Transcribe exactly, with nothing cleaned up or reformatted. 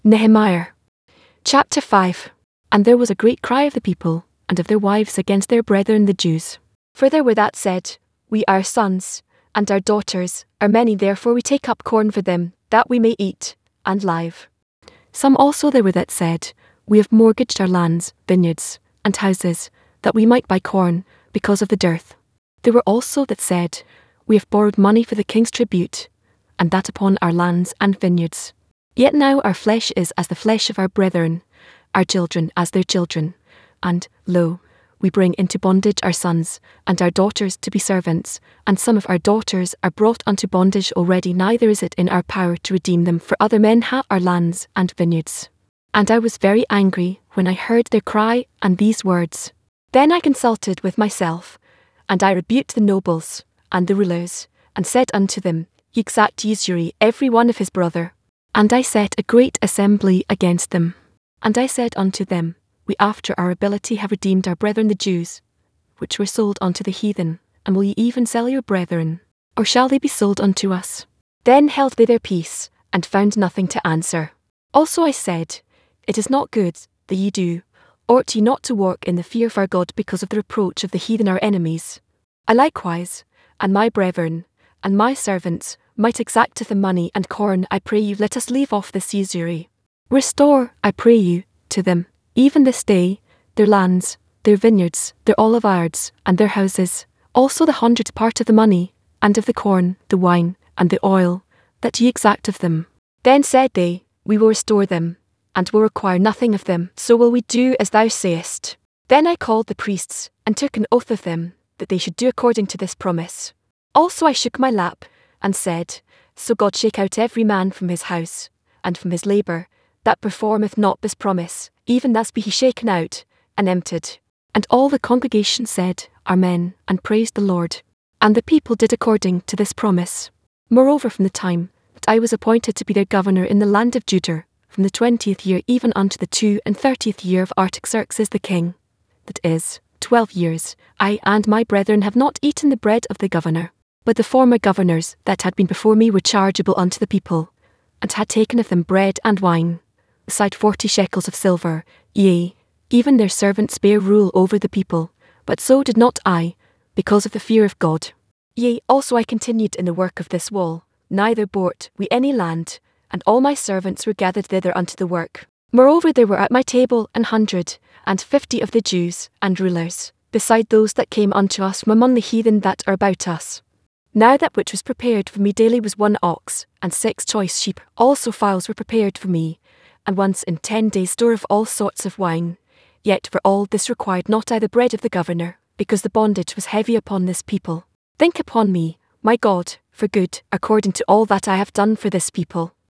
Nehemiah. Chapter five. And there was a great cry of the people, and of their wives against their brethren the Jews. For there were that said, We our sons, and our daughters, are many, therefore we take up corn for them, that we may eat, and live. Some also there were that said, We have mortgaged our lands, vineyards, and houses, that we might buy corn, because of the dearth. There were also that said, We have borrowed money for the king's tribute, and that upon our lands and vineyards. Yet now our flesh is as the flesh of our brethren, our children as their children. And, lo, we bring into bondage our sons and our daughters to be servants, and some of our daughters are brought unto bondage already, neither is it in our power to redeem them, for other men have our lands and vineyards. And I was very angry when I heard their cry and these words. Then I consulted with myself, and I rebuked the nobles and the rulers, and said unto them, Ye exact usury every one of his brother. And I set a great assembly against them. And I said unto them, We after our ability have redeemed our brethren the Jews, which were sold unto the heathen, and will ye even sell your brethren, or shall they be sold unto us? Then held they their peace, and found nothing to answer. Also I said, It is not good that ye do. Ought ye not to walk in the fear of our God because of the reproach of the heathen our enemies? I likewise, and my brethren, and my servants, might exact of the money and corn. I pray you, let us leave off this usury. Restore, I pray you, to them, even this day, their lands, their vineyards, their olive yards, and their houses, also the hundredth part of the money, and of the corn, the wine, and the oil, that ye exact of them. Then said they, We will restore them, and will require nothing of them, so will we do as thou sayest. Then I called the priests, and took an oath of them, that they should do according to this promise. Also I shook my lap, and said, So God shake out every man from his house, and from his labour, that performeth not this promise, even thus be he shaken out, and emptied. And all the congregation said, Amen, and praised the Lord. And the people did according to this promise. Moreover, from the time that I was appointed to be their governor in the land of Judah, from the twentieth year even unto the two and thirtieth year of Artaxerxes the king, that is, twelve years, I and my brethren have not eaten the bread of the governor. But the former governors that had been before me were chargeable unto the people, and had taken of them bread and wine, beside forty shekels of silver, yea, even their servants bare rule over the people, but so did not I, because of the fear of God. Yea, also I continued in the work of this wall, neither bought we any land, and all my servants were gathered thither unto the work. Moreover there were at my table an hundred and fifty of the Jews and rulers, beside those that came unto us from among the heathen that are about us. Now that which was prepared for me daily was one ox, and six choice sheep, also fowls were prepared for me, and once in ten days store of all sorts of wine. Yet for all this required not I the bread of the governor, because the bondage was heavy upon this people. Think upon me, my God, for good, according to all that I have done for this people.